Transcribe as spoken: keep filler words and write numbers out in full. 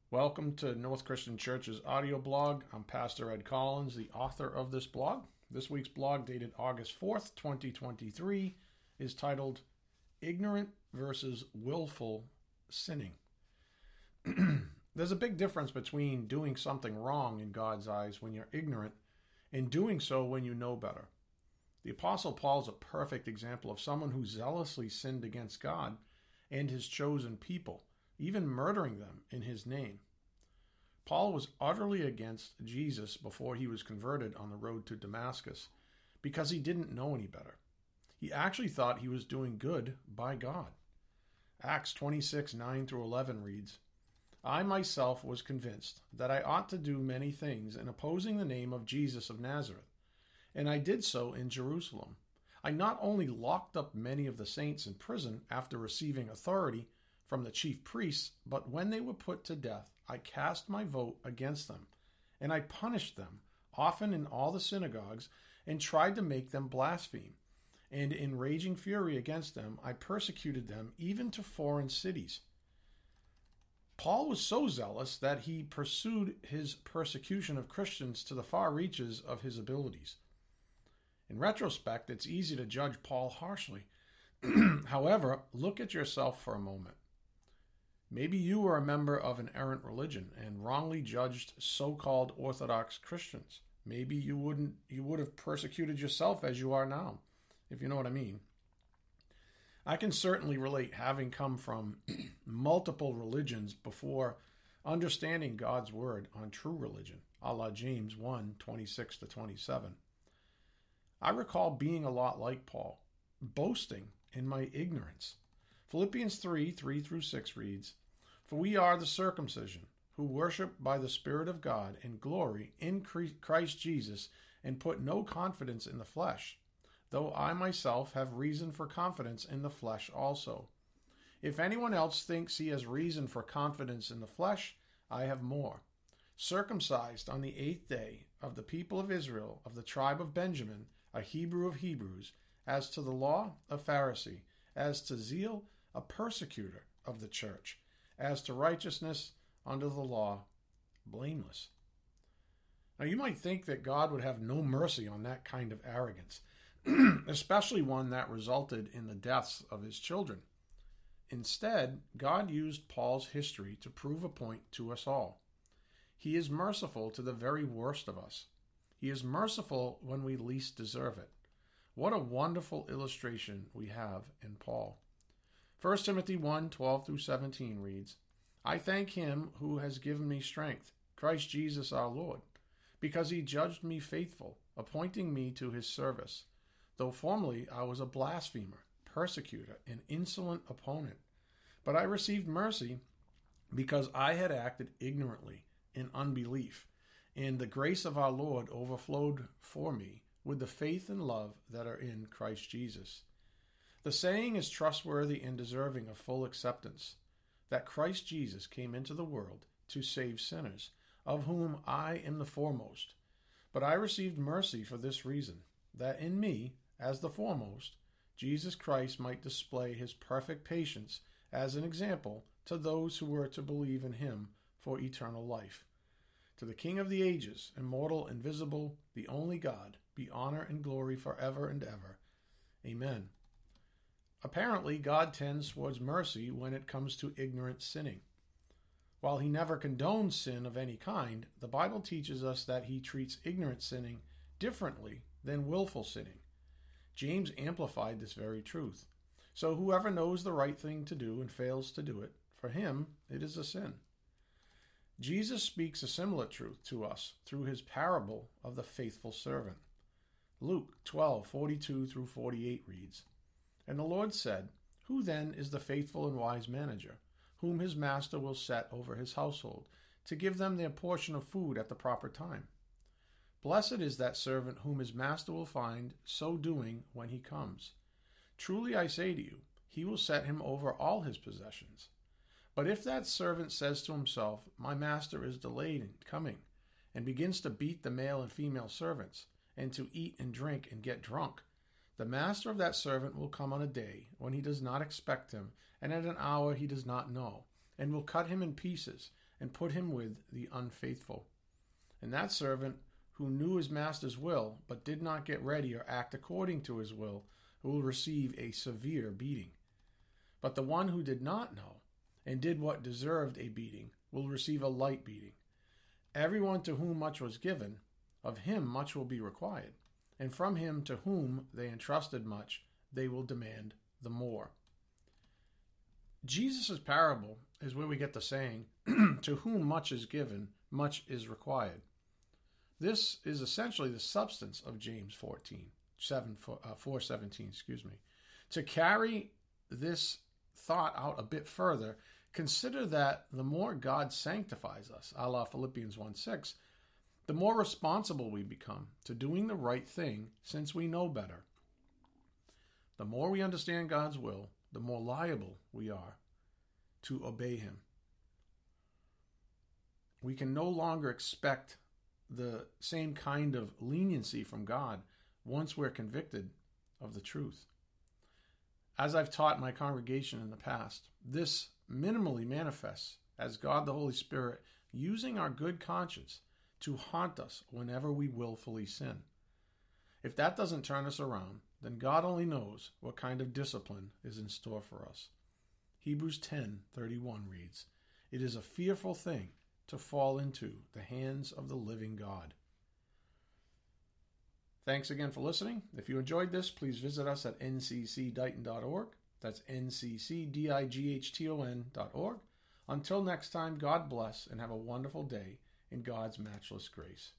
Welcome to North Christian Church's audio blog. I'm Pastor Ed Collins, the author of this blog. This week's blog, dated August fourth, twenty twenty-three, is titled Ignorant versus Willful Sinning. There's a big difference between doing something wrong in God's eyes when you're ignorant and doing so when you know better. The Apostle Paul is a perfect example of someone who zealously sinned against God and his chosen people, even murdering them in his name. Paul was utterly against Jesus before he was converted on the road to Damascus because he didn't know any better. He actually thought he was doing good by God. Acts twenty-six, nine through eleven reads, I myself was convinced that I ought to do many things in opposing the name of Jesus of Nazareth, and I did so in Jerusalem. I not only locked up many of the saints in prison after receiving authority from the chief priests, but when they were put to death, I cast my vote against them, and I punished them, often in all the synagogues, and tried to make them blaspheme. And in raging fury against them, I persecuted them even to foreign cities. Paul was so zealous that he pursued his persecution of Christians to the far reaches of his abilities. In retrospect, it's easy to judge Paul harshly. However, look at yourself for a moment. Maybe you were a member of an errant religion and wrongly judged so-called Orthodox Christians. Maybe you wouldn't you would have persecuted yourself as you are now, if you know what I mean. I can certainly relate, having come from multiple religions before understanding God's word on true religion, a la James one, twenty-six to twenty-seven. I recall being a lot like Paul, boasting in my ignorance. Philippians three, three through six reads, For we are the circumcision, who worship by the Spirit of God and glory in Christ Jesus, and put no confidence in the flesh, though I myself have reason for confidence in the flesh also. If anyone else thinks he has reason for confidence in the flesh, I have more. Circumcised on the eighth day of the people of Israel, of the tribe of Benjamin, a Hebrew of Hebrews, as to the law, a Pharisee, as to zeal, a persecutor of the church, as to righteousness under the law, blameless. Now you might think that God would have no mercy on that kind of arrogance, especially one that resulted in the deaths of his children. Instead, God used Paul's history to prove a point to us all. He is merciful to the very worst of us. He is merciful when we least deserve it. What a wonderful illustration we have in Paul. First Timothy one, twelve through seventeen reads, I thank him who has given me strength, Christ Jesus our Lord, because he judged me faithful, appointing me to his service, though formerly I was a blasphemer, persecutor, and insolent opponent. But I received mercy because I had acted ignorantly in unbelief, and the grace of our Lord overflowed for me with the faith and love that are in Christ Jesus. The saying is trustworthy and deserving of full acceptance, that Christ Jesus came into the world to save sinners, of whom I am the foremost. But I received mercy for this reason, that in me, as the foremost, Jesus Christ might display his perfect patience as an example to those who were to believe in him for eternal life. To the King of the ages, immortal, invisible, the only God, be honor and glory forever and ever. Amen. Apparently, God tends towards mercy when it comes to ignorant sinning. While he never condones sin of any kind, the Bible teaches us that he treats ignorant sinning differently than willful sinning. James amplified this very truth. So whoever knows the right thing to do and fails to do it, for him it is a sin. Jesus speaks a similar truth to us through his parable of the faithful servant. Luke twelve, forty-two through forty-eight reads, And the Lord said, Who then is the faithful and wise manager, whom his master will set over his household, to give them their portion of food at the proper time? Blessed is that servant whom his master will find so doing when he comes. Truly I say to you, he will set him over all his possessions. But if that servant says to himself, My master is delayed in coming, and begins to beat the male and female servants, and to eat and drink and get drunk, the master of that servant will come on a day when he does not expect him, and at an hour he does not know, and will cut him in pieces, and put him with the unfaithful. And that servant who knew his master's will, but did not get ready or act according to his will, will receive a severe beating. But the one who did not know, and did what deserved a beating, will receive a light beating. Everyone to whom much was given, of him much will be required. And from him to whom they entrusted much, they will demand the more. Jesus' parable is where we get the saying, to whom much is given, much is required. This is essentially the substance of James fourteen, seven, four seventeen, excuse me. To carry this thought out a bit further, consider that the more God sanctifies us, a la Philippians one six, the more responsible we become to doing the right thing since we know better. The more we understand God's will, the more liable we are to obey him. We can no longer expect the same kind of leniency from God once we're convicted of the truth. As I've taught my congregation in the past, this minimally manifests as God the Holy Spirit using our good conscience to haunt us whenever we willfully sin. If that doesn't turn us around, then God only knows what kind of discipline is in store for us. Hebrews ten thirty-one reads, "It is a fearful thing to fall into the hands of the living God." Thanks again for listening. If you enjoyed this, please visit us at n c c dighton dot org. That's n c c dighton dot org. Until next time, God bless and have a wonderful day in God's matchless grace.